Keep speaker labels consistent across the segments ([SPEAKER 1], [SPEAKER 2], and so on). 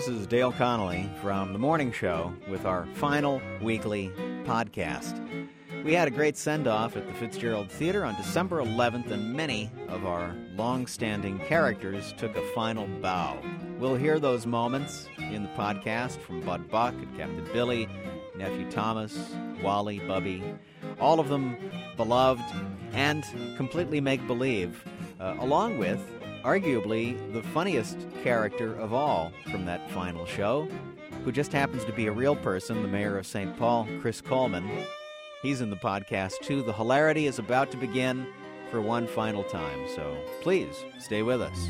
[SPEAKER 1] This is Dale Connolly from The Morning Show with our final weekly podcast. We had a great send-off at the Fitzgerald Theater on December 11th, and many of our long-standing characters took a final bow. We'll hear those moments in the podcast from Bud Buck and Captain Billy, Nephew Thomas, Wally, Bubby, all of them beloved and completely make-believe, along with arguably the funniest character of all from that final show, who just happens to be a real person, the mayor of St. Paul, Chris Coleman. He's in the podcast, too. The hilarity is about to begin for one final time, so please stay with us.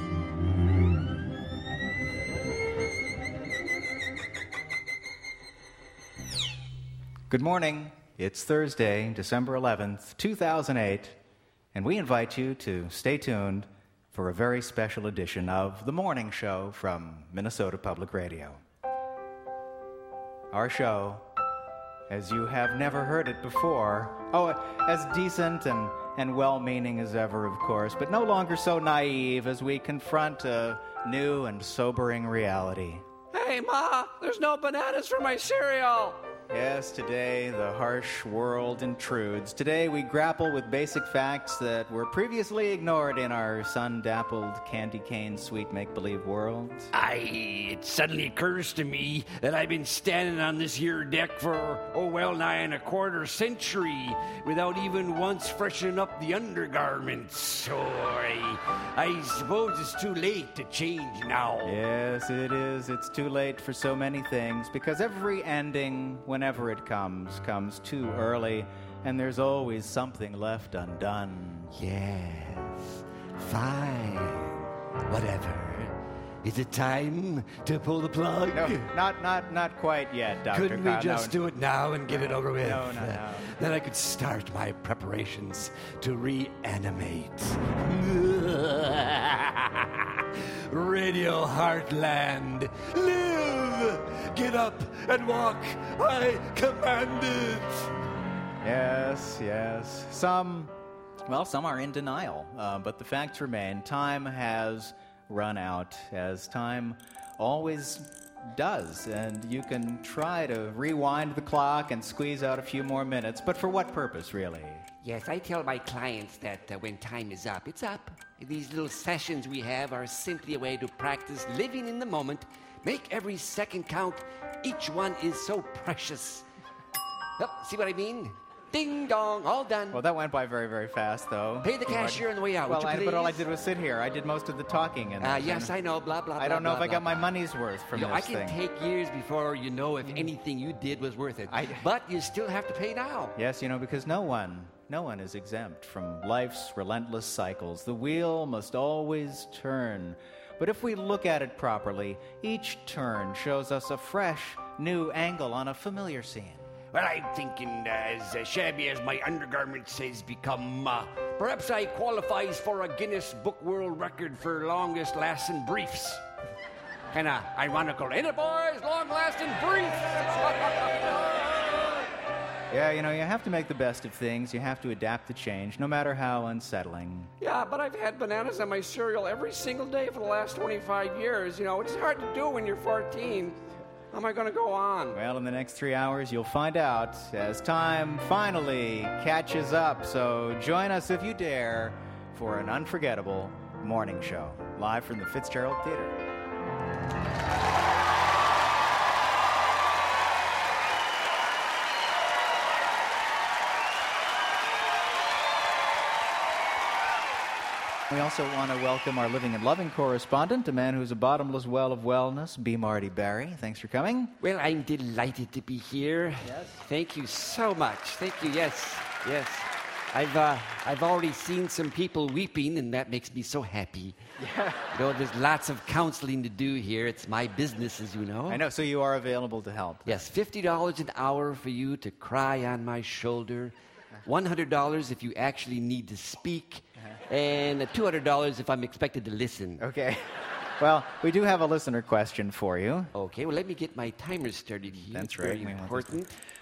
[SPEAKER 1] Good morning. It's Thursday, December 11th, 2008, and we invite you to stay tuned for a very special edition of The Morning Show from Minnesota Public Radio. Our show, as you have never heard it before, as decent and well-meaning as ever, of course, but no longer so naive as we confront a new and sobering reality.
[SPEAKER 2] Hey, Ma, there's no bananas for my cereal.
[SPEAKER 1] Yes, today the harsh world intrudes. Today we grapple with basic facts that were previously ignored in our sun-dappled, candy-cane, sweet make-believe world.
[SPEAKER 2] It suddenly occurs to me that I've been standing on this here deck for, nigh and a quarter century without even once freshening up the undergarments. So I suppose it's too late to change now.
[SPEAKER 1] Yes, it is. It's too late for so many things, because every ending, whenever it comes too early, and there's always something left undone.
[SPEAKER 2] Yes, fine, whatever. Is it time to pull the plug?
[SPEAKER 1] No, not quite yet, Dr.
[SPEAKER 2] Couldn't we just do it now and get it over with?
[SPEAKER 1] No.
[SPEAKER 2] Then I could start my preparations to reanimate. Radio Heartland, live! Get up and walk, I command it!
[SPEAKER 1] Yes. Some are in denial, but the facts remain. Time has run out, as time always does, and you can try to rewind the clock and squeeze out a few more minutes, but for what purpose, really?
[SPEAKER 3] Yes, I tell my clients that when time is up, it's up. These little sessions we have are simply a way to practice living in the moment, make every second count. Each one is so precious. Oh, see what I mean? Ding dong, all done.
[SPEAKER 1] Well, that went by very, very fast, though.
[SPEAKER 3] Pay the cashier on the way out, would you please?
[SPEAKER 1] But all I did was sit here. I did most of the talking.
[SPEAKER 3] Yes, I know, blah, blah, blah.
[SPEAKER 1] I don't know if I got
[SPEAKER 3] blah.
[SPEAKER 1] my money's worth from this
[SPEAKER 3] I
[SPEAKER 1] thing.
[SPEAKER 3] can take years before you know if anything you did was worth it. But you still have to pay now.
[SPEAKER 1] Yes, because no one is exempt from life's relentless cycles. The wheel must always turn. But if we look at it properly, each turn shows us a fresh, new angle on a familiar scene.
[SPEAKER 2] Well, I'm thinking as shabby as my undergarments has become, perhaps I qualifies for a Guinness Book World Record for longest lasting briefs. Kinda ironical, ain't it, boys? Long lasting briefs!
[SPEAKER 1] Yeah, you have to make the best of things. You have to adapt to change, no matter how unsettling.
[SPEAKER 2] Yeah, but I've had bananas on my cereal every single day for the last 25 years. It's hard to do when you're 14. How am I going to go on?
[SPEAKER 1] Well, in the next 3 hours, you'll find out as time finally catches up. So join us if you dare for an unforgettable morning show, live from the Fitzgerald Theater. We also want to welcome our living and loving correspondent, a man who's a bottomless well of wellness, B. Marty Barry. Thanks for coming.
[SPEAKER 3] Well, I'm delighted to be here.
[SPEAKER 1] Yes.
[SPEAKER 3] Thank you so much. Thank you. Yes. I've already seen some people weeping, and that makes me so happy.
[SPEAKER 1] Yeah.
[SPEAKER 3] There's lots of counseling to do here. It's my business, as you know.
[SPEAKER 1] I know, so you are available to help.
[SPEAKER 3] Yes, $50 an hour for you to cry on my shoulder, $100 if you actually need to speak, and $200 if I'm expected to listen.
[SPEAKER 1] Okay. Well, we do have a listener question for you.
[SPEAKER 3] Okay, well, let me get my timer started here.
[SPEAKER 1] That's right.
[SPEAKER 3] Very important.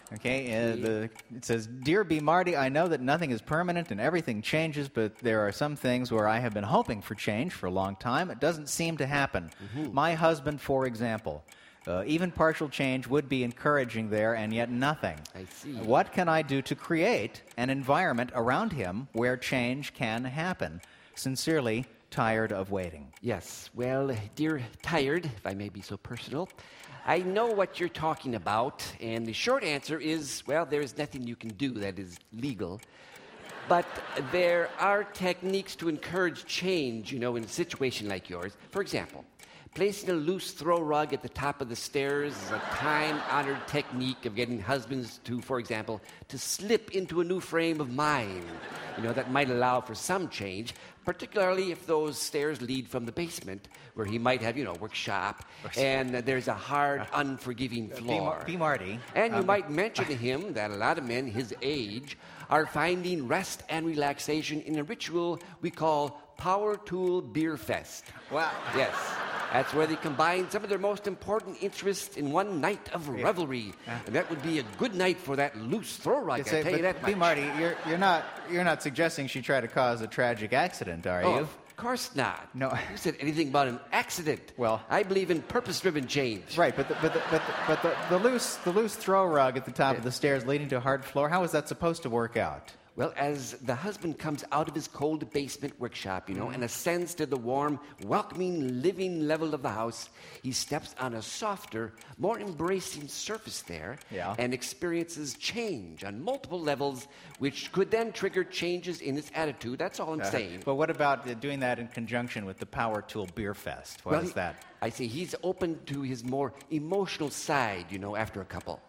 [SPEAKER 1] Okay, it says, Dear B. Marty, I know that nothing is permanent and everything changes, but there are some things where I have been hoping for change for a long time. It doesn't seem to happen. My husband, for example, even partial change would be encouraging there, and yet nothing.
[SPEAKER 3] I see.
[SPEAKER 1] What can I do to create an environment around him where change can happen? Sincerely, Tired of Waiting.
[SPEAKER 3] Yes, well, dear Tired, if I may be so personal, I know what you're talking about, and the short answer is, well, there's nothing you can do that is legal. But there are techniques to encourage change, in a situation like yours. For example, placing a loose throw rug at the top of the stairs is a time-honored technique of getting husbands to, for example, to slip into a new frame of mind. That might allow for some change, particularly if those stairs lead from the basement, where he might have, workshop, and there's a hard, unforgiving floor.
[SPEAKER 1] B. Marty.
[SPEAKER 3] And you might mention to him that a lot of men his age are finding rest and relaxation in a ritual we call Power Tool Beer Fest.
[SPEAKER 1] Wow.
[SPEAKER 3] Yes. That's where they combine some of their most important interests in one night of revelry. And that would be a good night for that loose throw rug, I tell you that much.
[SPEAKER 1] B. Marty, you're not suggesting she tried to cause a tragic accident, are you?
[SPEAKER 3] Of course not.
[SPEAKER 1] No.
[SPEAKER 3] Who said anything about an accident?
[SPEAKER 1] Well,
[SPEAKER 3] I believe in purpose-driven change.
[SPEAKER 1] Right, but the loose throw rug at the top of the stairs leading to a hard floor, how is that supposed to work out?
[SPEAKER 3] Well, as the husband comes out of his cold basement workshop, and ascends to the warm, welcoming living level of the house, he steps on a softer, more embracing surface there and experiences change on multiple levels, which could then trigger changes in his attitude. That's all I'm saying.
[SPEAKER 1] But what about doing that in conjunction with the Power Tool Beer Fest? What is that?
[SPEAKER 3] I say he's open to his more emotional side, after a couple.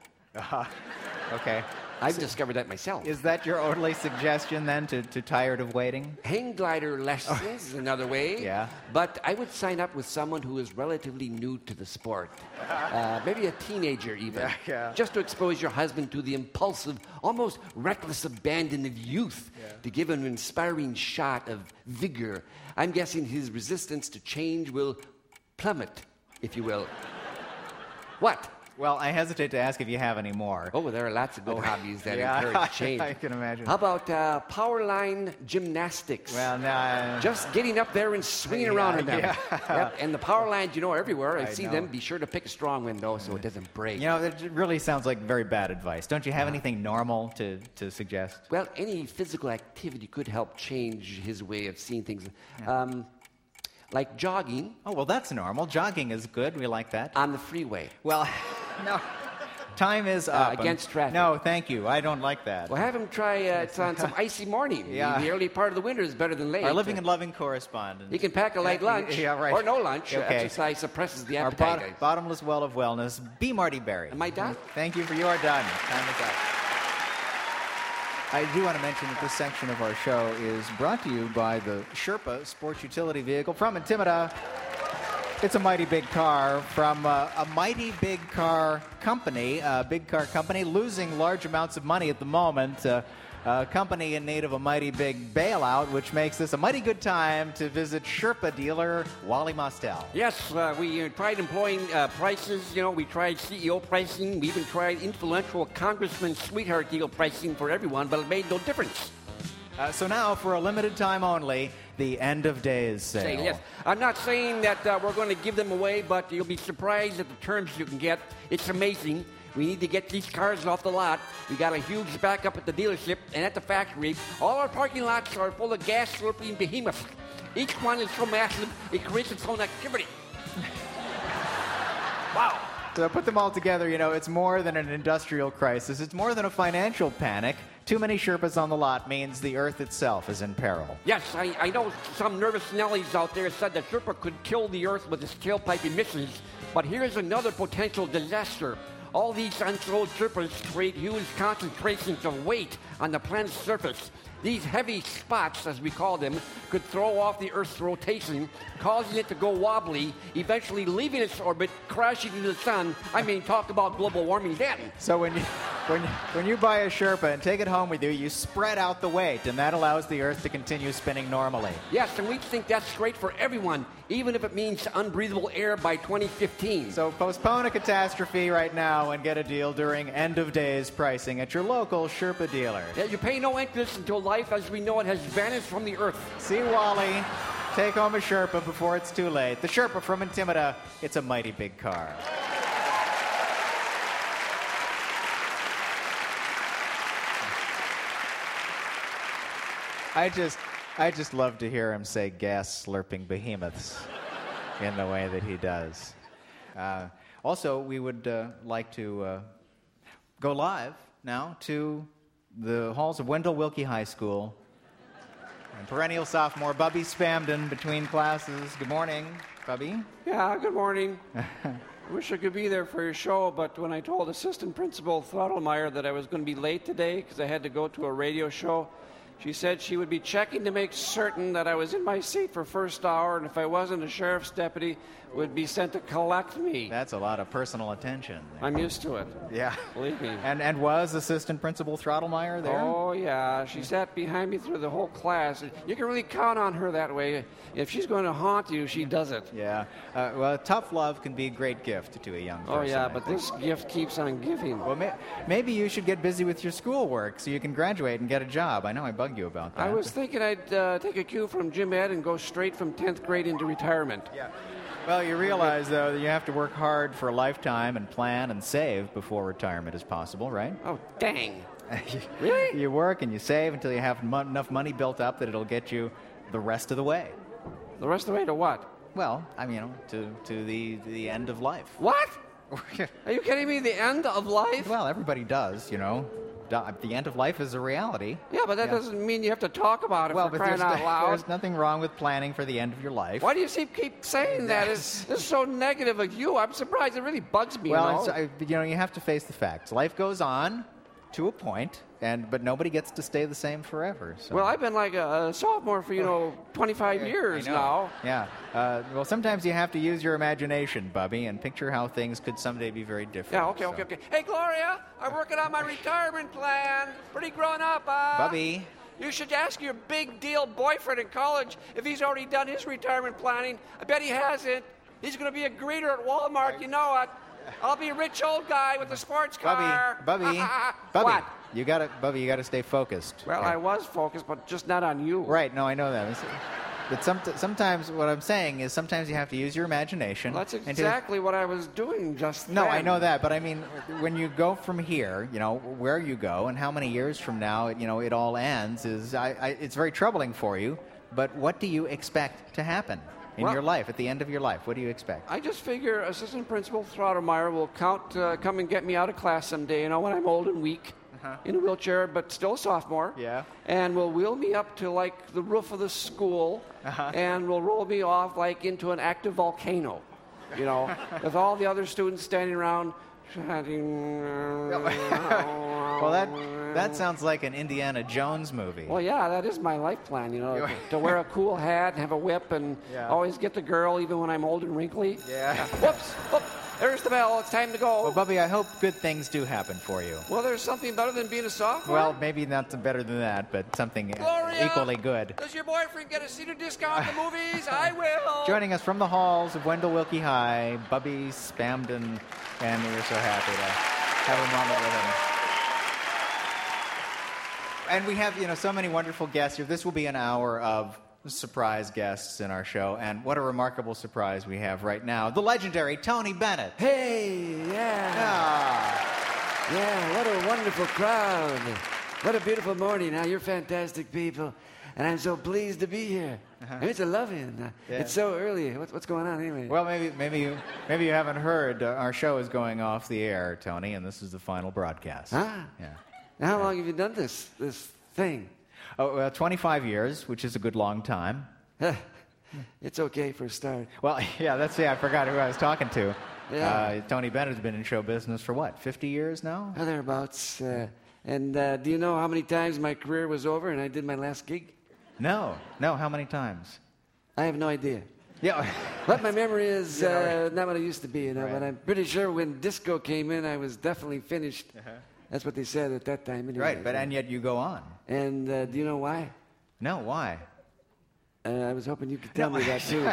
[SPEAKER 1] Okay.
[SPEAKER 3] I've discovered that myself.
[SPEAKER 1] Is that your only suggestion, then, to Tired of Waiting?
[SPEAKER 3] Hang glider lessons is another way.
[SPEAKER 1] Yeah.
[SPEAKER 3] But I would sign up with someone who is relatively new to the sport. Maybe a teenager, even.
[SPEAKER 1] Yeah.
[SPEAKER 3] Just to expose your husband to the impulsive, almost reckless abandon of youth, to give him an inspiring shot of vigor. I'm guessing his resistance to change will plummet, if you will. What?
[SPEAKER 1] Well, I hesitate to ask if you have any more.
[SPEAKER 3] Oh, there are lots of good hobbies that encourage change.
[SPEAKER 1] I can imagine.
[SPEAKER 3] How about power line gymnastics?
[SPEAKER 1] Well, no.
[SPEAKER 3] Just getting up there and swinging around in them. Yep. And the power lines, everywhere. I see
[SPEAKER 1] know.
[SPEAKER 3] them. Be sure to pick a strong one, though, so it doesn't break.
[SPEAKER 1] It really sounds like very bad advice. Don't you have anything normal to suggest?
[SPEAKER 3] Well, any physical activity could help change his way of seeing things. Like jogging.
[SPEAKER 1] Oh, well, that's normal. Jogging is good. We like that.
[SPEAKER 3] On the freeway.
[SPEAKER 1] Well, no. Time is up.
[SPEAKER 3] Against traffic.
[SPEAKER 1] No, thank you. I don't like that.
[SPEAKER 3] Well, have him try it on some icy morning.
[SPEAKER 1] Yeah.
[SPEAKER 3] The early part of the winter is better than late.
[SPEAKER 1] Our living and loving correspondent.
[SPEAKER 3] You can pack a light lunch.
[SPEAKER 1] Yeah, right.
[SPEAKER 3] Or no lunch.
[SPEAKER 1] Okay.
[SPEAKER 3] Exercise suppresses the
[SPEAKER 1] Our
[SPEAKER 3] appetite.
[SPEAKER 1] bottomless well of wellness, B. Marty Berry.
[SPEAKER 3] Am I done?
[SPEAKER 1] Thank you. You are done. Time is up. I do want to mention that this section of our show is brought to you by the Sherpa sports utility vehicle from Intimida. It's a mighty big car from a mighty big car company, losing large amounts of money at the moment. A company in need of a mighty big bailout, which makes this a mighty good time to visit Sherpa dealer Wally Mostel.
[SPEAKER 3] Yes, we tried employing prices. We tried CEO pricing. We even tried influential Congressman sweetheart deal pricing for everyone, but it made no difference.
[SPEAKER 1] So now, for a limited time only, the end of days sale.
[SPEAKER 3] Yes. I'm not saying that we're going to give them away, but you'll be surprised at the terms you can get. It's amazing. We need to get these cars off the lot. We got a huge backup at the dealership and at the factory. All our parking lots are full of gas-slurping behemoths. Each one is so massive, it creates its own activity. Wow.
[SPEAKER 1] So put them all together, it's more than an industrial crisis. It's more than a financial panic. Too many Sherpas on the lot means the Earth itself is in peril.
[SPEAKER 3] Yes, I know some nervous Nellies out there said that Sherpa could kill the Earth with its tailpipe emissions, but here's another potential disaster. All these unsold Sherpas create huge concentrations of weight on the planet's surface. These heavy spots, as we call them, could throw off the Earth's rotation, causing it to go wobbly, eventually leaving its orbit, crashing into the sun. Talk about global warming then.
[SPEAKER 1] So when you
[SPEAKER 4] when you buy a Sherpa and take it home with you, you spread out the weight, and that allows the Earth to continue spinning normally.
[SPEAKER 3] Yes, and we think that's great for everyone, even if it means unbreathable air by 2015.
[SPEAKER 4] So postpone a catastrophe right now and get a deal during end-of-days pricing at your local Sherpa dealer.
[SPEAKER 3] Yeah, you pay no interest until life as we know it has vanished from the Earth.
[SPEAKER 4] See Wally, take home a Sherpa before it's too late. The Sherpa from Intimida, it's a mighty big car. I just love to hear him say gas-slurping behemoths in the way that he does. Also, we would like to go live now to the halls of Wendell Wilkie High School. And perennial sophomore Bubby Spamden between classes. Good morning, Bubby.
[SPEAKER 5] Yeah, good morning. I wish I could be there for your show, but when I told Assistant Principal Throttlemeyer that I was going to be late today because I had to go to a radio show, she said she would be checking to make certain that I was in my seat for first hour, and if I wasn't, a sheriff's deputy would be sent to collect me.
[SPEAKER 4] That's a lot of personal attention.
[SPEAKER 5] I'm used to it.
[SPEAKER 4] Yeah.
[SPEAKER 5] Believe me.
[SPEAKER 4] And was Assistant Principal Throttlemeyer there?
[SPEAKER 5] Oh, yeah. She sat behind me through the whole class. You can really count on her that way. If she's going to haunt you, she does it.
[SPEAKER 4] Yeah. Well, tough love can be a great gift to a young person.
[SPEAKER 5] Oh, yeah,
[SPEAKER 4] I
[SPEAKER 5] but
[SPEAKER 4] think.
[SPEAKER 5] this gift keeps on giving.
[SPEAKER 4] Well, maybe you should get busy with your schoolwork so you can graduate and get a job. I know I bug you about that.
[SPEAKER 5] I was thinking I'd take a cue from Jim Ed and go straight from 10th grade into retirement.
[SPEAKER 4] Yeah. Well, you realize, though, that you have to work hard for a lifetime and plan and save before retirement is possible, right?
[SPEAKER 5] Oh, dang.
[SPEAKER 4] Really? You work and you save until you have enough money built up that it'll get you the rest of the way.
[SPEAKER 5] The rest of the way to what?
[SPEAKER 4] Well, I mean, to the end of life.
[SPEAKER 5] What? Are you kidding me? The end of life?
[SPEAKER 4] Well, everybody does, The end of life is a reality.
[SPEAKER 5] Yeah, but that doesn't mean you have to talk about it
[SPEAKER 4] Well,
[SPEAKER 5] for
[SPEAKER 4] but
[SPEAKER 5] crying out loud.
[SPEAKER 4] there's nothing wrong with planning for the end of your life.
[SPEAKER 5] Why do you keep saying that? It's so negative of you. I'm surprised. It really bugs me.
[SPEAKER 4] Well, you have to face the facts. Life goes on to a point, but nobody gets to stay the same forever. So.
[SPEAKER 5] Well, I've been like a sophomore for 25 years now.
[SPEAKER 4] Yeah. Well, sometimes you have to use your imagination, Bubby, and picture how things could someday be very different.
[SPEAKER 5] Yeah. Okay. Hey, Gloria, I'm working on my retirement plan. Pretty grown up,
[SPEAKER 4] Bubby.
[SPEAKER 5] You should ask your big deal boyfriend in college if he's already done his retirement planning. I bet he hasn't. He's going to be a greeter at Walmart. You know it. I'll be a rich old guy with a sports car.
[SPEAKER 4] Bubby.
[SPEAKER 5] What?
[SPEAKER 4] You gotta stay focused.
[SPEAKER 5] Well, I was focused, but just not on you.
[SPEAKER 4] Right. No, I know that. But sometimes what I'm saying is sometimes you have to use your imagination.
[SPEAKER 5] Well, that's exactly what I was doing just
[SPEAKER 4] No,
[SPEAKER 5] then.
[SPEAKER 4] I know that, but I mean, when you go from here, where you go and how many years from now, it all ends, it's very troubling for you. But what do you expect to happen in your life, at the end of your life? What do you expect?
[SPEAKER 5] I just figure Assistant Principal Throttlemeyer will come and get me out of class someday, when I'm old and weak. In a wheelchair, but still a sophomore.
[SPEAKER 4] Yeah.
[SPEAKER 5] And will wheel me up to the roof of the school, and will roll me off into an active volcano, with all the other students standing around chanting.
[SPEAKER 4] Well, that sounds like an Indiana Jones movie.
[SPEAKER 5] Well, yeah, that is my life plan, to wear a cool hat and have a whip and always get the girl even when I'm old and wrinkly.
[SPEAKER 4] Yeah.
[SPEAKER 5] Whoops. There's the bell. It's time to go.
[SPEAKER 4] Well, Bubby, I hope good things do happen for you.
[SPEAKER 5] Well, there's something better than being a sophomore.
[SPEAKER 4] Well, maybe not better than that, but something
[SPEAKER 5] Gloria,
[SPEAKER 4] equally good.
[SPEAKER 5] Does your boyfriend get a seater discount at the movies? I will.
[SPEAKER 4] Joining us from the halls of Wendell Wilkie High, Bubby Spamden, and we're so happy to have a moment with him. And we have, so many wonderful guests here. This will be an hour of surprise guests in our show, and what a remarkable surprise we have right now. The legendary Tony Bennett.
[SPEAKER 6] Hey, yeah, what a wonderful crowd. What a beautiful morning. Now, you're fantastic people, and I'm so pleased to be here. I mean, it's a loving. It's so early. What's going on anyway?
[SPEAKER 4] Well, maybe you haven't heard. Our show is going off the air, Tony, and this is the final broadcast.
[SPEAKER 6] Yeah. Now, how long have you done this thing?
[SPEAKER 4] 25 years, which is a good long time.
[SPEAKER 6] It's okay for a start.
[SPEAKER 4] Well, I forgot who I was talking to.
[SPEAKER 6] Yeah.
[SPEAKER 4] Tony Bennett has been in show business for 50 years now?
[SPEAKER 6] Thereabouts. And do you know how many times my career was over and I did my last gig?
[SPEAKER 4] No, how many times?
[SPEAKER 6] I have no idea.
[SPEAKER 4] Yeah.
[SPEAKER 6] But my memory is not what it used to be,
[SPEAKER 4] Right.
[SPEAKER 6] but I'm pretty sure when disco came in, I was definitely finished. That's what they said at that time. Anyway.
[SPEAKER 4] Right, and yet you go on.
[SPEAKER 6] And do you know why?
[SPEAKER 4] No, why?
[SPEAKER 6] I was hoping you could tell me that too.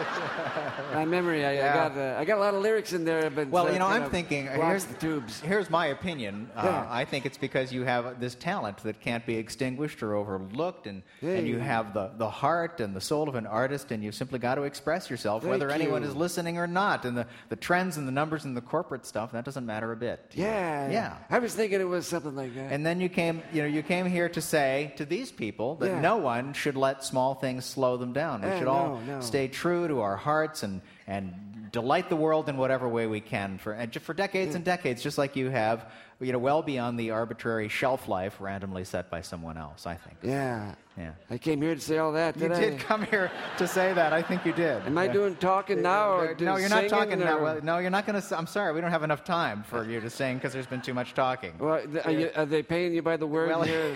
[SPEAKER 6] My memory, I got a lot of lyrics in there, but
[SPEAKER 4] well, I'm thinking
[SPEAKER 6] here's the tubes.
[SPEAKER 4] Here's my opinion.
[SPEAKER 6] Yeah.
[SPEAKER 4] I think it's because you have this talent that can't be extinguished or overlooked, and you have the heart and the soul of an artist, and you've simply got to express yourself, whether anyone is listening or not. And the trends and the numbers and the corporate stuff, that doesn't matter a bit.
[SPEAKER 6] Yeah. I was thinking it was something like that.
[SPEAKER 4] And then you came here to say to these people that no one should let small things slow them down. We should all stay true to our hearts and delight the world in whatever way we can for decades and decades, just like you have, well beyond the arbitrary shelf life randomly set by someone else, I think.
[SPEAKER 6] Yeah.
[SPEAKER 4] Yeah.
[SPEAKER 6] I came here to say all that,
[SPEAKER 4] You did come here to say that. I think you did.
[SPEAKER 6] Am I doing talking now or
[SPEAKER 4] No, you're not talking
[SPEAKER 6] or?
[SPEAKER 4] now. Well, no, you're not going to. I'm sorry, we don't have enough time for you to sing because there's been too much talking.
[SPEAKER 6] Well, are they paying you by the word here?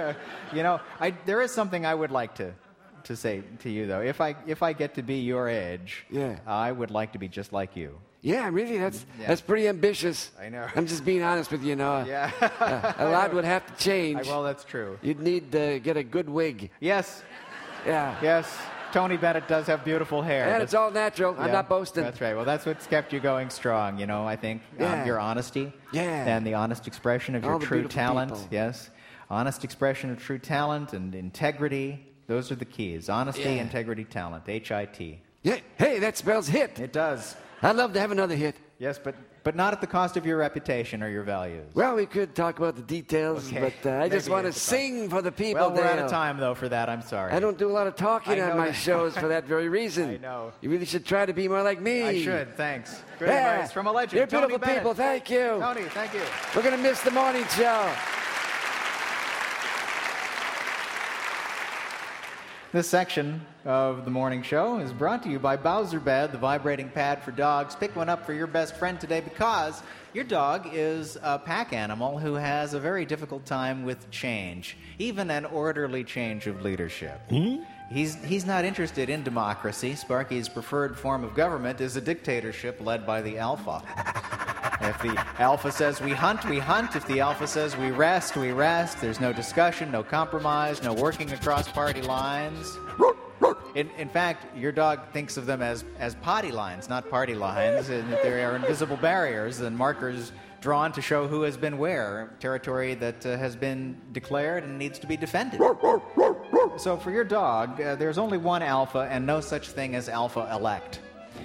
[SPEAKER 4] There is something I would like to say to you, though. If I get to be your age, I would like to be just like you.
[SPEAKER 6] Yeah, really, that's pretty ambitious.
[SPEAKER 4] I know.
[SPEAKER 6] I'm just being honest with you, Noah.
[SPEAKER 4] Yeah.
[SPEAKER 6] A lot would have to change.
[SPEAKER 4] Well, that's true.
[SPEAKER 6] You'd need to get a good wig.
[SPEAKER 4] Yes.
[SPEAKER 6] Yeah.
[SPEAKER 4] Yes. Tony Bennett does have beautiful hair.
[SPEAKER 6] And it's all natural. I'm not boasting.
[SPEAKER 4] That's right. Well, that's what's kept you going strong, I think. Your honesty.
[SPEAKER 6] Yeah.
[SPEAKER 4] And the honest expression of
[SPEAKER 6] all
[SPEAKER 4] your
[SPEAKER 6] the
[SPEAKER 4] true
[SPEAKER 6] beautiful
[SPEAKER 4] talent.
[SPEAKER 6] people.
[SPEAKER 4] Yes. Honest expression of true talent and integrity. Those are the keys. Honesty, integrity, talent. HIT.
[SPEAKER 6] Yeah. Hey, that spells hit.
[SPEAKER 4] It does.
[SPEAKER 6] I'd love to have another hit.
[SPEAKER 4] Yes, but not at the cost of your reputation or your values.
[SPEAKER 6] Well, we could talk about the details,
[SPEAKER 4] Okay.
[SPEAKER 6] but I just
[SPEAKER 4] Maybe
[SPEAKER 6] want to
[SPEAKER 4] at the
[SPEAKER 6] sing for the people.
[SPEAKER 4] Well, we're out
[SPEAKER 6] Dale.
[SPEAKER 4] of time, though, for that. I'm sorry.
[SPEAKER 6] I don't do a lot of talking
[SPEAKER 4] I
[SPEAKER 6] on
[SPEAKER 4] know
[SPEAKER 6] my
[SPEAKER 4] that.
[SPEAKER 6] shows for that very reason.
[SPEAKER 4] I know.
[SPEAKER 6] You really should try to be more like me.
[SPEAKER 4] I should. Thanks. Good
[SPEAKER 6] Yeah.
[SPEAKER 4] advice from a legend.
[SPEAKER 6] You're
[SPEAKER 4] Tony
[SPEAKER 6] beautiful
[SPEAKER 4] Bennett.
[SPEAKER 6] people. Thank you.
[SPEAKER 4] Tony, thank you.
[SPEAKER 6] We're going to miss the morning show.
[SPEAKER 4] This section of the morning show is brought to you by Bowser Bed, the vibrating pad for dogs. Pick one up for your best friend today because your dog is a pack animal who has a very difficult time with change, even an orderly change of leadership. He's not interested in democracy. Sparky's preferred form of government is a dictatorship led by the alpha. If the alpha says we hunt, we hunt. If the alpha says we rest, we rest. There's no discussion, no compromise, no working across party lines. In fact, your dog thinks of them as potty lines, not party lines, and that there are invisible barriers and markers drawn to show who has been where, territory that has been declared and needs to be defended. So for your dog, there's only one alpha and no such thing as alpha elect.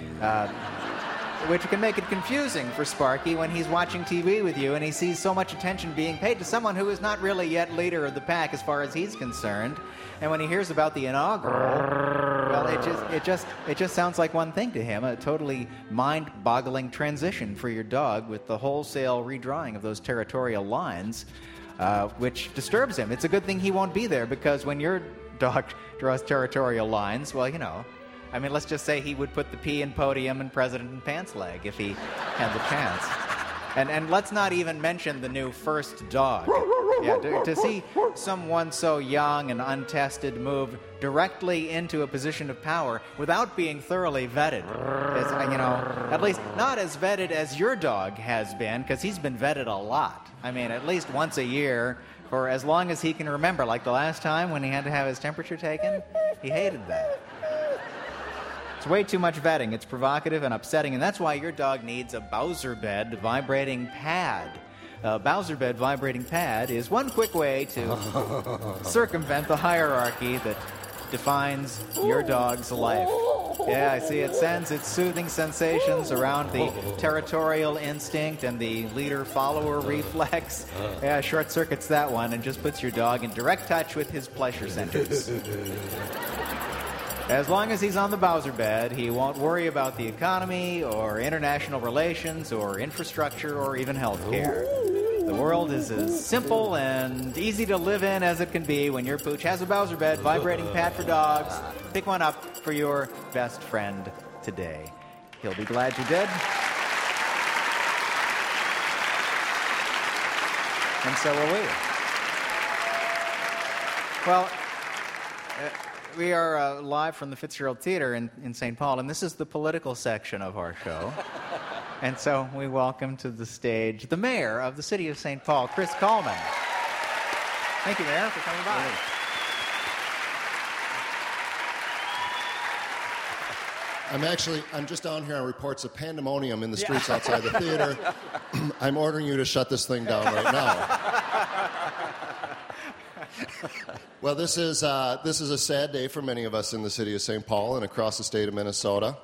[SPEAKER 4] Which can make it confusing for Sparky when he's watching TV with you and he sees so much attention being paid to someone who is not really yet leader of the pack as far as he's concerned. And when he hears about the inaugural, well, it just sounds like one thing to him, a totally mind-boggling transition for your dog with the wholesale redrawing of those territorial lines, which disturbs him. It's a good thing he won't be there because when your dog draws territorial lines, well, let's just say he would put the P in podium and president in pants leg if he had the chance. And let's not even mention the new first dog. Yeah, to see someone so young and untested move directly into a position of power without being thoroughly vetted is, at least not as vetted as your dog has been, because he's been vetted a lot. At least once a year for as long as he can remember, like the last time when he had to have his temperature taken. He hated that. It's way too much vetting. It's provocative and upsetting, and that's why your dog needs a Bowser Bed vibrating pad. A Bowser Bed vibrating pad is one quick way to circumvent the hierarchy that defines your dog's life. Yeah, I see. It sends its soothing sensations around the territorial instinct and the leader-follower reflex. Yeah, short circuits that one and just puts your dog in direct touch with his pleasure centers. As long as he's on the Bowser Bed, he won't worry about the economy or international relations or infrastructure or even health care. The world is as simple and easy to live in as it can be when your pooch has a Bowser Bed vibrating pad for dogs. Pick one up for your best friend today. He'll be glad you did. And so will we. Well, we are live from the Fitzgerald Theater in St. Paul, and this is the political section of our show. And so we welcome to the stage the mayor of the city of St. Paul, Chris Coleman. Thank you, Mayor, for coming by.
[SPEAKER 7] I'm just down here on reports of pandemonium in the streets outside the theater. I'm ordering you to shut this thing down right now. Well, this is a sad day for many of us in the city of St. Paul and across the state of Minnesota.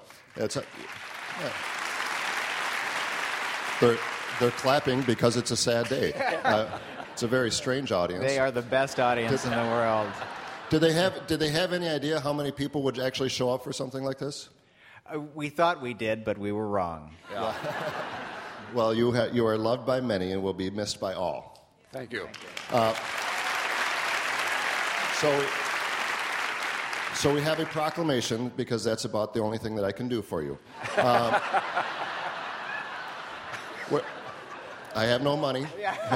[SPEAKER 7] They're clapping because it's a sad day. It's a very strange audience.
[SPEAKER 4] They are the best audience in the world.
[SPEAKER 7] Did they have any idea how many people would actually show up for something like this?
[SPEAKER 4] We thought we did, but we were wrong.
[SPEAKER 7] Yeah. Well, you are loved by many and will be missed by all.
[SPEAKER 2] Thank you.
[SPEAKER 7] So we have a proclamation because that's about the only thing that I can do for you. I have no money.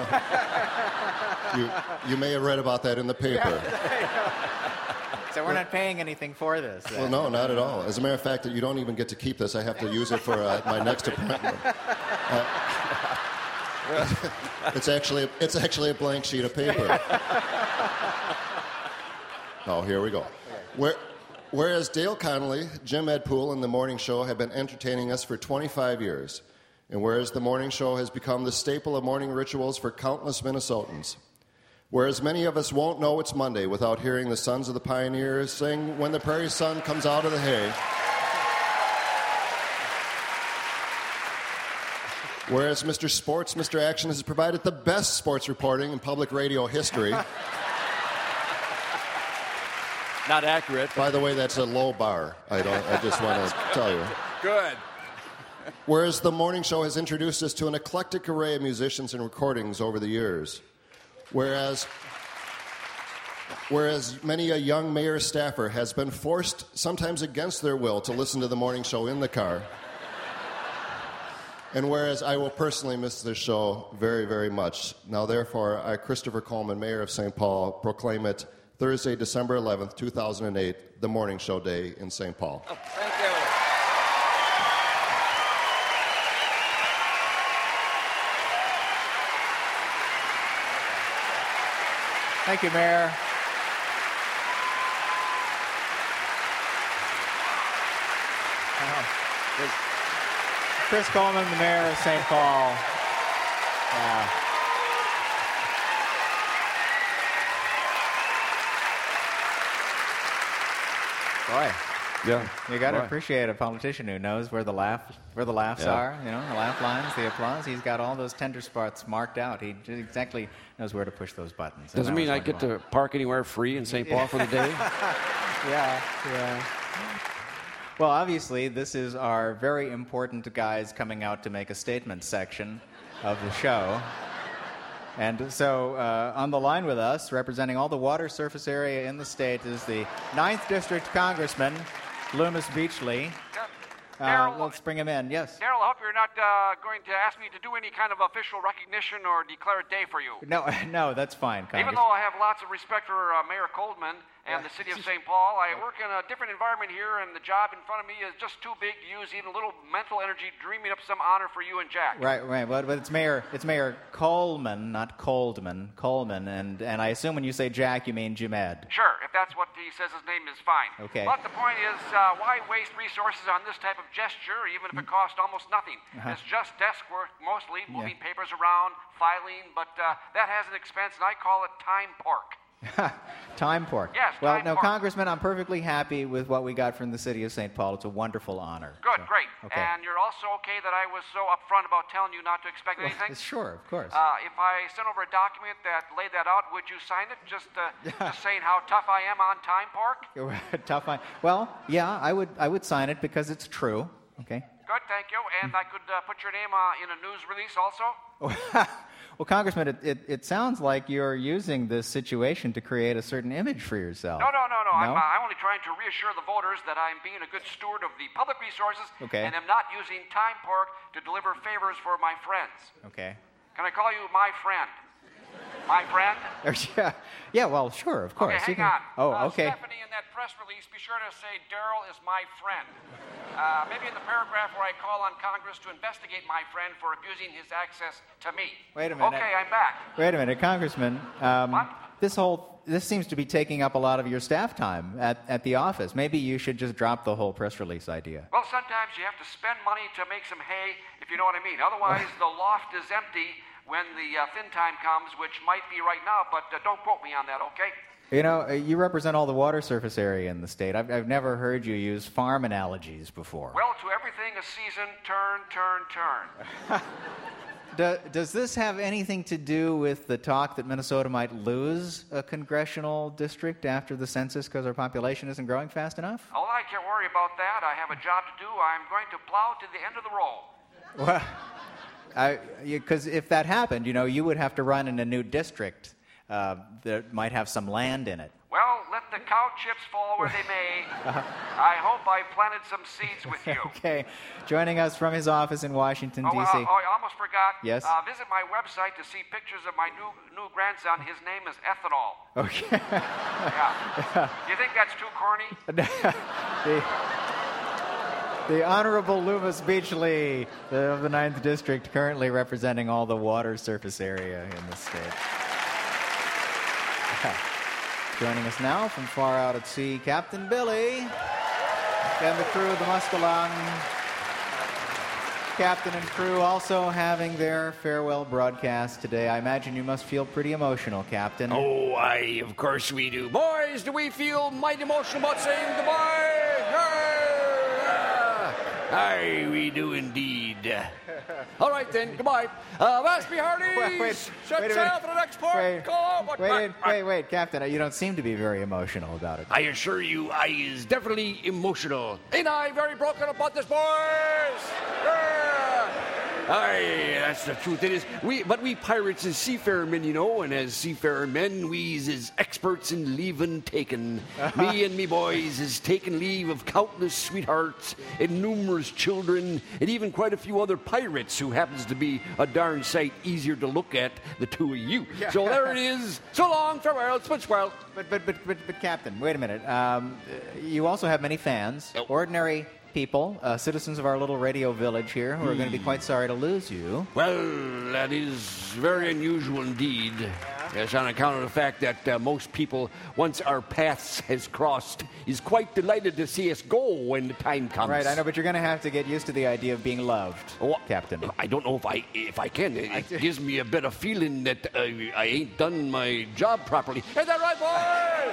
[SPEAKER 7] You may have read about that in the paper.
[SPEAKER 4] So we're not paying anything for this.
[SPEAKER 7] Well, no, not at all. As a matter of fact, you don't even get to keep this. I have to use it for my next appointment. It's actually a blank sheet of paper. Oh, here we go. Whereas Dale Connolly, Jim Ed Poole, and The Morning Show have been entertaining us for 25 years, and whereas The Morning Show has become the staple of morning rituals for countless Minnesotans, whereas many of us won't know it's Monday without hearing the Sons of the Pioneers sing When the Prairie Sun Comes Out of the Hay, whereas Mr. Sports, Mr. Action has provided the best sports reporting in public radio history.
[SPEAKER 2] Not accurate.
[SPEAKER 7] By the way, that's a low bar. I just want to tell you.
[SPEAKER 2] Good.
[SPEAKER 7] Whereas The Morning Show has introduced us to an eclectic array of musicians and recordings over the years. Whereas many a young mayor staffer has been forced, sometimes against their will, to listen to The Morning Show in the car. And whereas I will personally miss this show very, very much. Now, therefore, I, Christopher Coleman, Mayor of St. Paul, proclaim it Thursday, December 11th, 2008, The Morning Show Day in St. Paul.
[SPEAKER 2] Oh, thank you.
[SPEAKER 4] Thank you, Mayor. Chris Coleman, the Mayor of St. Paul. Boy,
[SPEAKER 2] Yeah.
[SPEAKER 4] you got to
[SPEAKER 2] Boy.
[SPEAKER 4] appreciate a politician who knows where the laughs are. You know, the laugh lines, the applause. He's got all those tender spots marked out. He exactly knows where to push those buttons.
[SPEAKER 5] Doesn't mean I get to park anywhere free in St. Paul for the day.
[SPEAKER 4] Yeah. Well, obviously, this is our very important guys coming out to make a statement section of the show. And so on the line with us, representing all the water surface area in the state, is the 9th District Congressman, Loomis Beachley. Let's bring him in. Yes.
[SPEAKER 8] Daryl, I hope you're not going to ask me to do any kind of official recognition or declare a day for you.
[SPEAKER 4] No, that's fine,
[SPEAKER 8] Even though I have lots of respect for Mayor Coleman and the city of St. Paul, I work in a different environment here, and the job in front of me is just too big to use even a little mental energy dreaming up some honor for you and Jack.
[SPEAKER 4] Right. But it's Mayor Coleman, not Coldman. Coleman, and I assume when you say Jack, you mean Jim Ed.
[SPEAKER 8] Sure, if that's what he says his name is, fine.
[SPEAKER 4] Okay.
[SPEAKER 8] But the point is, why waste resources on this type of gesture, even if it costs almost nothing? It's just desk work, mostly, moving papers around, filing, but that has an expense, and I call it time pork.
[SPEAKER 4] Time pork.
[SPEAKER 8] Yes,
[SPEAKER 4] well,
[SPEAKER 8] time
[SPEAKER 4] no,
[SPEAKER 8] pork.
[SPEAKER 4] Congressman, I'm perfectly happy with what we got from the city of St. Paul. It's a wonderful honor.
[SPEAKER 8] Good,
[SPEAKER 4] So,
[SPEAKER 8] great.
[SPEAKER 4] Okay.
[SPEAKER 8] And you're also okay that I was so upfront about telling you not to expect anything?
[SPEAKER 4] Sure, of course.
[SPEAKER 8] If I sent over a document that laid that out, would you sign it? Just saying how tough I am on time pork?
[SPEAKER 4] Tough. Well, yeah, I would sign it because it's true. Okay.
[SPEAKER 8] Good, thank you. And I could put your name in a news release also?
[SPEAKER 4] Well, Congressman, it sounds like you're using this situation to create a certain image for yourself.
[SPEAKER 8] No. I'm only trying to reassure the voters that I'm being a good steward of the public resources and am not using time pork to deliver favors for my friends.
[SPEAKER 4] Okay.
[SPEAKER 8] Can I call you my friend? My friend?
[SPEAKER 4] Yeah, well, sure, of course.
[SPEAKER 8] Okay,
[SPEAKER 4] You
[SPEAKER 8] hang
[SPEAKER 4] can-
[SPEAKER 8] on.
[SPEAKER 4] Oh, okay.
[SPEAKER 8] Stephanie in that press release, be sure to say Daryl is my friend. Maybe in the paragraph where I call on Congress to investigate my friend for abusing his access to me.
[SPEAKER 4] Wait a minute.
[SPEAKER 8] Okay, I'm back.
[SPEAKER 4] Wait a minute, Congressman.
[SPEAKER 8] What?
[SPEAKER 4] This seems to be taking up a lot of your staff time at the office. Maybe you should just drop the whole press release idea.
[SPEAKER 8] Well, sometimes you have to spend money to make some hay, if you know what I mean. Otherwise, the loft is empty when the thin time comes, which might be right now, but don't quote me on that, okay?
[SPEAKER 4] You know, you represent all the water surface area in the state. I've never heard you use farm analogies before.
[SPEAKER 8] Well, to everything a season, turn.
[SPEAKER 4] Does this have anything to do with the talk that Minnesota might lose a congressional district after the census because our population isn't growing fast enough?
[SPEAKER 8] Oh, I can't worry about that. I have a job to do. I'm going to plow to the end of the roll.
[SPEAKER 4] Well, because if that happened, you know, you would have to run in a new district that might have some land in it.
[SPEAKER 8] Well, let the cow chips fall where they may. I hope I planted some seeds with you.
[SPEAKER 4] Okay. Joining us from his office in Washington, D.C.
[SPEAKER 8] I almost forgot.
[SPEAKER 4] Yes?
[SPEAKER 8] Visit my website to see pictures of my new grandson. His name is Ethanol.
[SPEAKER 4] Okay.
[SPEAKER 8] Yeah. Do you think that's too corny?
[SPEAKER 4] The Honorable Loomis Beachley of the 9th District, currently representing all the water surface area in the state. Joining us now from far out at sea, Captain Billy and the crew of the Muskellong. Captain and crew also having their farewell broadcast today. I imagine you must feel pretty emotional, Captain.
[SPEAKER 2] Oh, of course we do. Boys, do we feel mighty emotional about saying goodbye? Aye, we do indeed. All right, then. Goodbye. Raspy Hardies, set sail for the next port.
[SPEAKER 4] Wait, Captain. You don't seem to be very emotional about it.
[SPEAKER 2] I assure you, I is definitely emotional. Ain't I very broken about this, boys? Aye, that's the truth. It is. We pirates is seafarer-men, you know, and as seafarer-men, we is experts in leaving taken. Me and me boys is taking leave of countless sweethearts and numerous children, and even quite a few other pirates who happens to be a darn sight easier to look at, the two of you. Yeah. So there it is. So long, farewell, swell.
[SPEAKER 4] But Captain, wait a minute. You also have many fans, ordinary people, citizens of our little radio village here, who are going to be quite sorry to lose you.
[SPEAKER 2] Well, that is very unusual indeed. Yes, on account of the fact that most people, once our paths has crossed, is quite delighted to see us go when the time comes.
[SPEAKER 4] Right, I know, but you're going to have to get used to the idea of being loved, Captain.
[SPEAKER 2] I don't know if I can. It gives me a bit of feeling that I ain't done my job properly. Is that right, boys?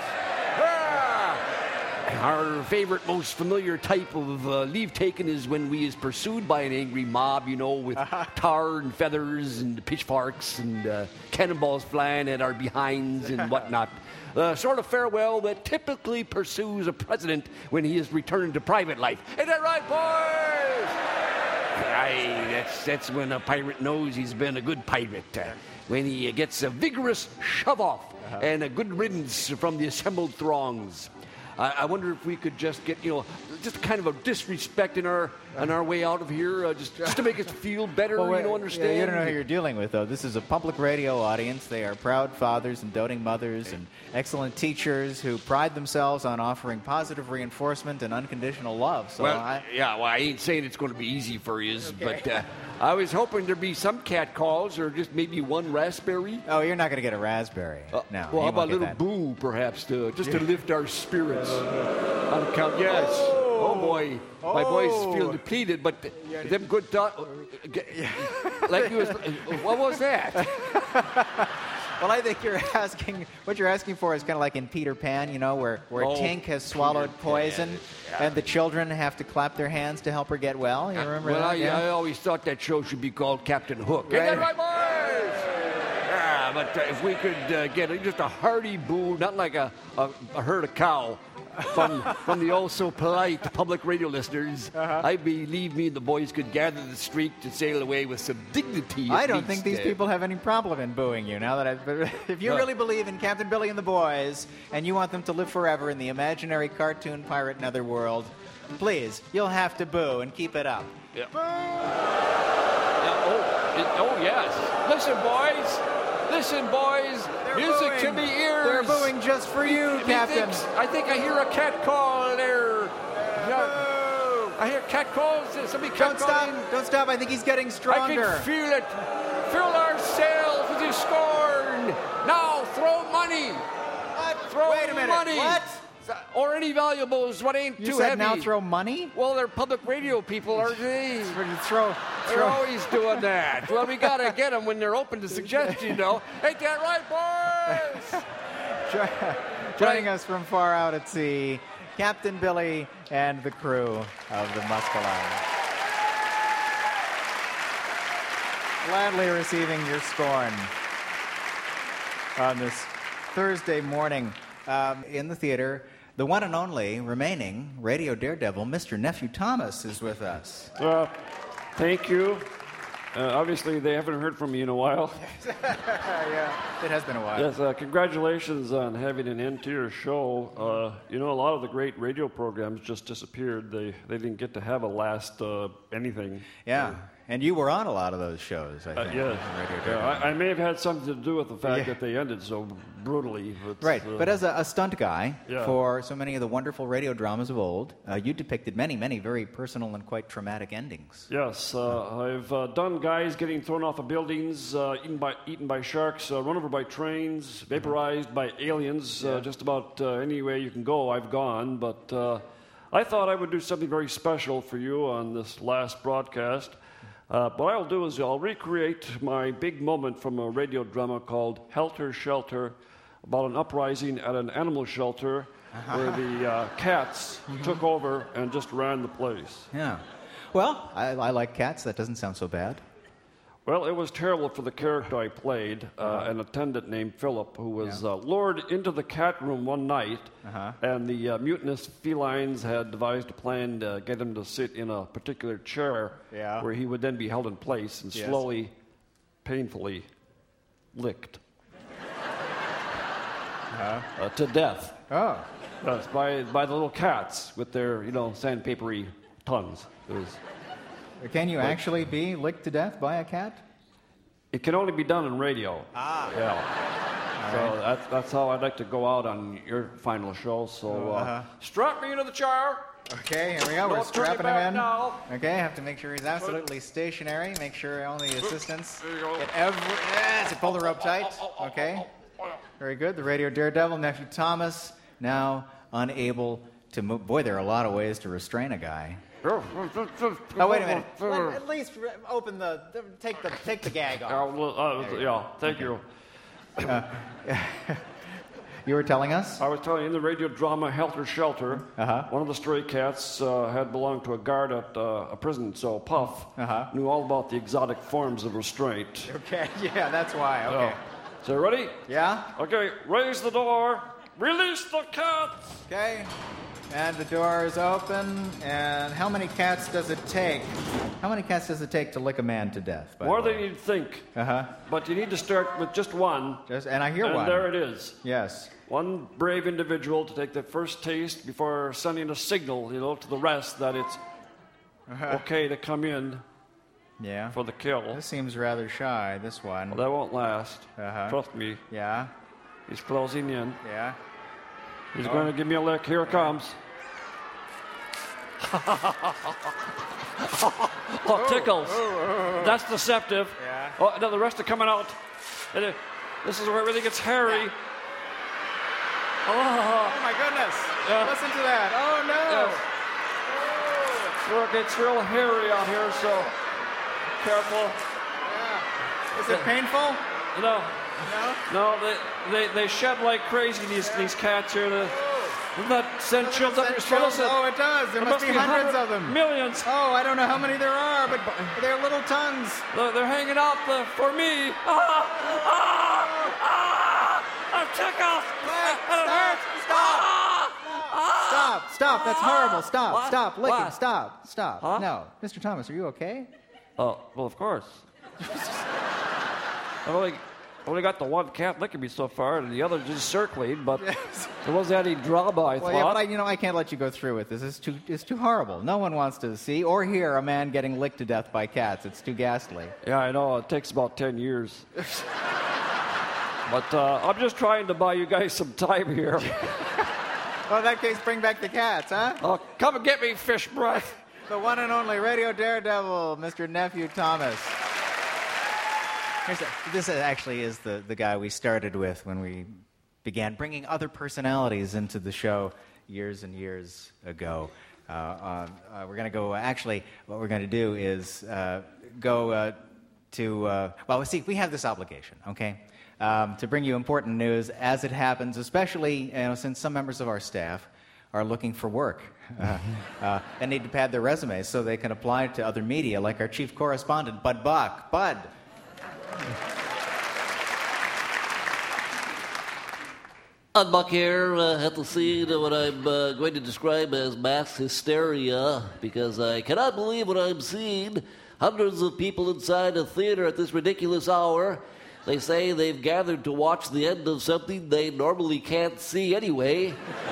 [SPEAKER 2] Our favorite, most familiar type of leave-taking is when we is pursued by an angry mob, you know, with tar and feathers and pitchforks and cannonballs flying at our behinds and whatnot. Sort of farewell that typically pursues a president when he is returning to private life. Ain't that right, boys? Aye, that's when a pirate knows he's been a good pirate. When he gets a vigorous shove-off and a good riddance from the assembled throngs. I wonder if we could just get, just kind of a disrespect on our way out of here, just to make us feel better, understand?
[SPEAKER 4] Yeah, you don't know who you're dealing with, though. This is a public radio audience. They are proud fathers and doting mothers and excellent teachers who pride themselves on offering positive reinforcement and unconditional love. So
[SPEAKER 2] I ain't saying it's going to be easy for you, but I was hoping there'd be some cat calls or just maybe one raspberry.
[SPEAKER 4] Oh, you're not going to get a raspberry. No.
[SPEAKER 2] Well, how about a little boo, perhaps, to lift our spirits? On account, yes. Oh boy, my voice feels depleted, but them good thoughts. Like you was, what was that?
[SPEAKER 4] Well, I think what you're asking for is kind of like in Peter Pan, where Tink has swallowed poison, and the children have to clap their hands to help her get well. You remember that?
[SPEAKER 2] I always thought that show should be called Captain Hook. Right. Ain't that right, boys? Yeah, but if we could get just a hearty boo, not like a herd of cow, from the also-polite public radio listeners, I believe me and the boys could gather the streak to sail away with some dignity.
[SPEAKER 4] I don't think these people have any problem in booing you. If you really believe in Captain Billy and the boys, and you want them to live forever in the imaginary cartoon pirate netherworld, please, you'll have to boo and keep it up.
[SPEAKER 2] Yeah. Boo! Oh, yes. Listen, boys.
[SPEAKER 5] Music to
[SPEAKER 4] booing.
[SPEAKER 5] the ears.
[SPEAKER 4] They're booing just for you, Captain.
[SPEAKER 5] I think I hear a cat call there. I hear cat calls. Somebody cat calling.
[SPEAKER 4] Don't stop. I think he's getting
[SPEAKER 5] I
[SPEAKER 4] stronger.
[SPEAKER 5] can feel it. Fill ourselves with his scorn. Now throw money.
[SPEAKER 4] What?
[SPEAKER 5] Throw
[SPEAKER 4] Wait a minute.
[SPEAKER 5] money.
[SPEAKER 4] What?
[SPEAKER 5] Or any valuables. What ain't
[SPEAKER 4] You
[SPEAKER 5] too
[SPEAKER 4] said
[SPEAKER 5] heavy.
[SPEAKER 4] now throw money?
[SPEAKER 5] Well, they're public radio people, aren't they?
[SPEAKER 4] Throw.
[SPEAKER 5] They're always doing that. Well, we gotta get them when they're open to suggestion, you know. Ain't that right, boys?
[SPEAKER 4] Joining us from far out at sea, Captain Billy and the crew of the Muskellunge. Gladly receiving your scorn on this Thursday morning. In the theater, the one and only remaining radio daredevil, Mr. Nephew Thomas, is with us.
[SPEAKER 5] Thank you. Obviously, they haven't heard from me in a while.
[SPEAKER 4] Yeah, it has been a while.
[SPEAKER 5] Yes, congratulations on having an end to your show. A lot of the great radio programs just disappeared. They didn't get to have a last anything.
[SPEAKER 4] Yeah, and you were on a lot of those shows, I think.
[SPEAKER 5] Yes.
[SPEAKER 4] Radio
[SPEAKER 5] Yeah,
[SPEAKER 4] daredevil.
[SPEAKER 5] I may have had something to do with the fact that they ended so brutally.
[SPEAKER 4] Right, but as a stunt guy
[SPEAKER 5] Yeah.
[SPEAKER 4] for so many of the wonderful radio dramas of old, you depicted many, many very personal and quite traumatic endings.
[SPEAKER 5] Yes, I've done guys getting thrown off of buildings, eaten by sharks, run over by trains, vaporized by aliens. Just about any way you can go, I've gone. But I thought I would do something very special for you on this last broadcast. What I'll do is I'll recreate my big moment from a radio drama called Helter Shelter, about an uprising at an animal shelter where the cats took over and just ran the place.
[SPEAKER 4] Yeah. Well, I like cats. That doesn't sound so bad.
[SPEAKER 5] Well, it was terrible for the character I played, an attendant named Philip, who was lured into the cat room one night, and the mutinous felines had devised a plan to get him to sit in a particular chair where he would then be held in place and slowly, painfully licked to death.
[SPEAKER 4] Oh.
[SPEAKER 5] Yes, by the little cats with their, sandpapery tongues. It was...
[SPEAKER 4] Can you actually be licked to death by a cat?
[SPEAKER 5] It can only be done in radio. Yeah. So that's how I'd like to go out on your final show. So strap me into the chair.
[SPEAKER 4] Okay, here we go. We're
[SPEAKER 5] Don't turn it
[SPEAKER 4] strapping him
[SPEAKER 5] back
[SPEAKER 4] in.
[SPEAKER 5] now.
[SPEAKER 4] Okay, have to make sure he's absolutely stationary. Make sure all the assistants
[SPEAKER 5] There you go.
[SPEAKER 4] get Yes, pull the rope tight. Okay. Very good. The radio daredevil, Nephew Thomas, now unable to move. Boy, there are a lot of ways to restrain a guy. Oh, wait a minute. At least open take the gag off.
[SPEAKER 5] Thank you.
[SPEAKER 4] You were telling us?
[SPEAKER 5] I was telling you, in the radio drama Helter Shelter, one of the stray cats had belonged to a guard at a prison, so Puff knew all about the exotic forms of restraint.
[SPEAKER 4] Okay, yeah, that's why. Okay.
[SPEAKER 5] So, ready?
[SPEAKER 4] Yeah?
[SPEAKER 5] Okay, raise the door. Release the cats.
[SPEAKER 4] Okay. And the door is open. And how many cats does it take? How many cats does it take to lick a man to death?
[SPEAKER 5] More than you'd think. But you need to start with just one.
[SPEAKER 4] And I hear one.
[SPEAKER 5] And there it is.
[SPEAKER 4] Yes.
[SPEAKER 5] One brave individual to take the first taste before sending a signal, to the rest that it's okay to come in for the kill.
[SPEAKER 4] This seems rather shy, this one.
[SPEAKER 5] Well, that won't last. Trust me.
[SPEAKER 4] Yeah.
[SPEAKER 5] He's closing in.
[SPEAKER 4] Yeah.
[SPEAKER 5] He's going to give me a lick. Here it comes. Tickles. That's deceptive.
[SPEAKER 4] Yeah.
[SPEAKER 5] Oh, no, the rest are coming out. This is where everything gets hairy.
[SPEAKER 4] Oh my goodness. Listen to that. Oh, no.
[SPEAKER 5] It gets real hairy out here, so careful.
[SPEAKER 4] Yeah. Is it painful?
[SPEAKER 5] No. No, they shed like crazy, these cats here. Doesn't that send chills up your spine?
[SPEAKER 4] Oh, it does. There must be hundreds of them.
[SPEAKER 5] Millions.
[SPEAKER 4] Oh, I don't know how many there are, but they're little tongues.
[SPEAKER 5] They're hanging out for me. I'm tickled. And it hurts.
[SPEAKER 4] Stop. That's horrible. Stop.
[SPEAKER 5] What?
[SPEAKER 4] Stop licking.
[SPEAKER 5] What?
[SPEAKER 4] Stop.
[SPEAKER 5] Huh?
[SPEAKER 4] No. Mr. Thomas, are you okay?
[SPEAKER 5] Oh, well, of course. I've only got the one cat licking me so far, and the other just circling, but there wasn't any drama, I thought.
[SPEAKER 4] Yeah, but I can't let you go through with this. It's too horrible. No one wants to see or hear a man getting licked to death by cats. It's too ghastly.
[SPEAKER 5] Yeah, I know. It takes about 10 years. But I'm just trying to buy you guys some time here.
[SPEAKER 4] Well, in that case, bring back the cats, huh?
[SPEAKER 5] Oh, come and get me, fish breath.
[SPEAKER 4] The one and only radio daredevil, Mr. Nephew Thomas. This actually is the guy we started with when we began bringing other personalities into the show years and years ago. We're going to go, actually, what we're going to do is go to, we have this obligation, okay, to bring you important news as it happens, especially since some members of our staff are looking for work and need to pad their resumes so they can apply to other media, like our chief correspondent, Bud Bach. Bud.
[SPEAKER 9] I'm Buck here at the scene of what I'm going to describe as mass hysteria, because I cannot believe what I'm seeing. Hundreds of people inside a theater at this ridiculous hour. They say they've gathered to watch the end of something they normally can't see anyway,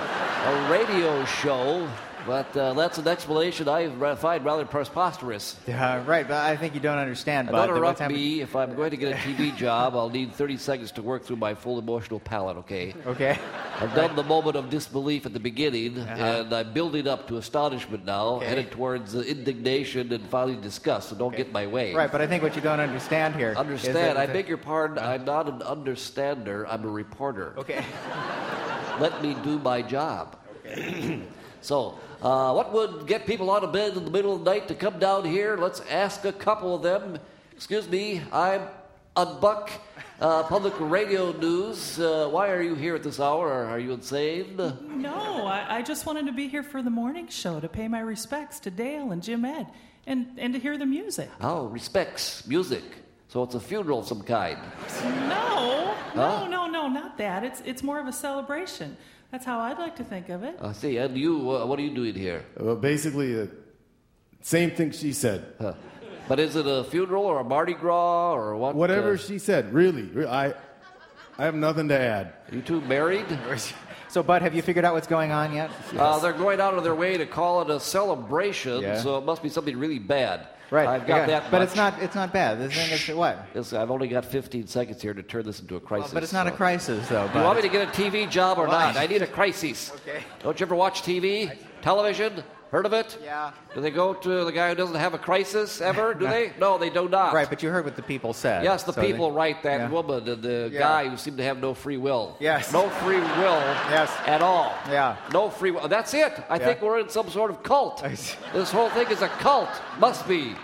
[SPEAKER 9] a radio show. But that's an explanation I find rather preposterous.
[SPEAKER 4] Right, but I think you don't understand, Bud.
[SPEAKER 9] Don't interrupt me. If I'm going to get a TV job, I'll need 30 seconds to work through my full emotional palette, okay?
[SPEAKER 4] Okay.
[SPEAKER 9] I've done the moment of disbelief at the beginning, and I'm building up to astonishment now, headed towards indignation and finally disgust, so don't get in my way.
[SPEAKER 4] Right, but I think what you don't understand here...
[SPEAKER 9] Understand? I beg your pardon, I'm not an understander, I'm a reporter.
[SPEAKER 4] Okay.
[SPEAKER 9] Let me do my job. Okay. So, what would get people out of bed in the middle of the night to come down here? Let's ask a couple of them. Excuse me, I'm Buck, Public Radio News. Why are you here at this hour? Are you insane?
[SPEAKER 10] No, I just wanted to be here for the morning show to pay my respects to Dale and Jim Ed and to hear the music.
[SPEAKER 9] Oh, respects, music. So it's a funeral of some kind.
[SPEAKER 10] No, not that. It's more of a celebration. That's how I'd like to think of it.
[SPEAKER 9] I see. And you, what are you doing here?
[SPEAKER 11] Well, basically, same thing she said.
[SPEAKER 9] Huh. But is it a funeral or a Mardi Gras or what?
[SPEAKER 11] Whatever she said, really. I have nothing to add.
[SPEAKER 9] You two married?
[SPEAKER 4] So, Bud, have you figured out what's going on yet?
[SPEAKER 9] They're going out of their way to call it a celebration, so it must be something really bad.
[SPEAKER 4] Right.
[SPEAKER 9] I've got that
[SPEAKER 4] but
[SPEAKER 9] much.
[SPEAKER 4] it's not bad. The thing is, what?
[SPEAKER 9] I've only got 15 seconds here to turn this into a crisis.
[SPEAKER 4] Well, but it's not a crisis, though.
[SPEAKER 9] Do you want me to get a TV job or not? I need a crisis.
[SPEAKER 4] Okay.
[SPEAKER 9] Don't you ever watch TV? Television? Heard of it?
[SPEAKER 4] Yeah.
[SPEAKER 9] Do they go to the guy who doesn't have a crisis ever? Do they? No, they do not.
[SPEAKER 4] Right, but you heard what the people said.
[SPEAKER 9] Yes, the people write that woman and the guy who seemed to have no free will.
[SPEAKER 4] Yes.
[SPEAKER 9] No free will at all.
[SPEAKER 4] Yeah.
[SPEAKER 9] No free will. That's it. I think we're in some sort of cult. This whole thing is a cult. Must be.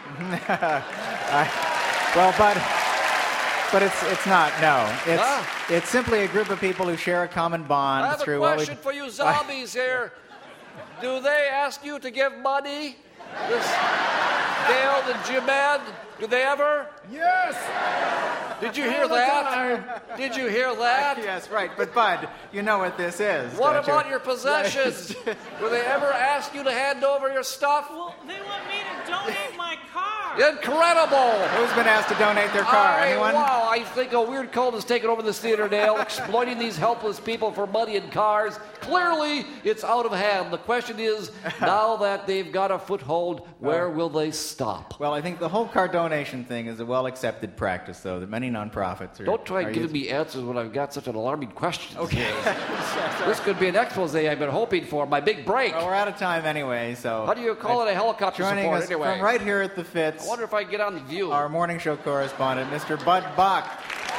[SPEAKER 4] Well, but it's not. No, it's simply a group of people who share a common bond.
[SPEAKER 9] I have a question for you zombies here. Do they ask you to give money? This Dale and Jim Ed? Do they ever?
[SPEAKER 11] Yes.
[SPEAKER 9] Did you hear that? Did you hear that?
[SPEAKER 4] Yes, right. But Bud, you know what this is.
[SPEAKER 9] What about your possessions? Do they ever ask you to hand over your stuff?
[SPEAKER 10] Well, they want me to donate my car.
[SPEAKER 9] Incredible!
[SPEAKER 4] Who's been asked to donate their car? Anyone?
[SPEAKER 9] Wow, I think a weird cult has taken over this theater, Dale, exploiting these helpless people for money and cars. Clearly, it's out of hand. The question is, now that they've got a foothold, where will they stop?
[SPEAKER 4] Well, I think the whole car donation thing is a well-accepted practice, though, that many nonprofits are...
[SPEAKER 9] Don't try giving me answers when I've got such an alarming question. Okay. This could be an expose I've been hoping for, my big break.
[SPEAKER 4] Well, we're out of time anyway, so...
[SPEAKER 9] How do you call it a helicopter
[SPEAKER 4] joining
[SPEAKER 9] support
[SPEAKER 4] us
[SPEAKER 9] anyway?
[SPEAKER 4] From right here at the Fitz...
[SPEAKER 9] I wonder if I can get on The View.
[SPEAKER 4] Our morning show correspondent, Mr. Bud Bach.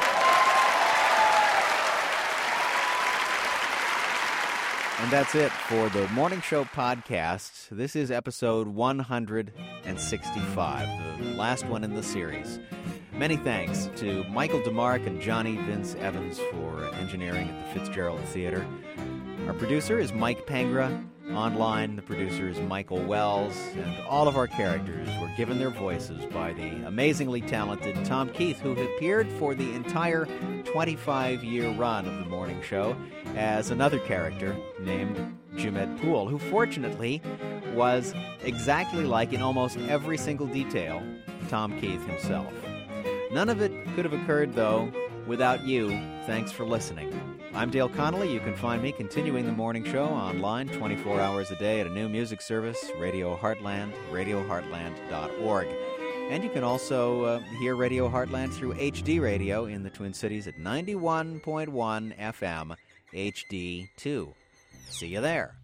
[SPEAKER 4] And that's it for the Morning Show podcast. This is episode 165, the last one in the series. Many thanks to Michael DeMarc and Johnny Vince Evans for engineering at the Fitzgerald Theater. Our producer is Mike Pangra. Online, the producer is Michael Wells, and all of our characters were given their voices by the amazingly talented Tom Keith, who appeared for the entire 25-year run of the morning show as another character named Jim Ed Poole, who fortunately was exactly like, in almost every single detail, Tom Keith himself. None of it could have occurred, though, without you. Thanks for listening. I'm Dale Connolly. You can find me continuing the morning show online 24 hours a day at a new music service, Radio Heartland, radioheartland.org.
[SPEAKER 1] And you can also hear Radio Heartland through HD Radio in the Twin Cities at 91.1 FM HD2. See you there.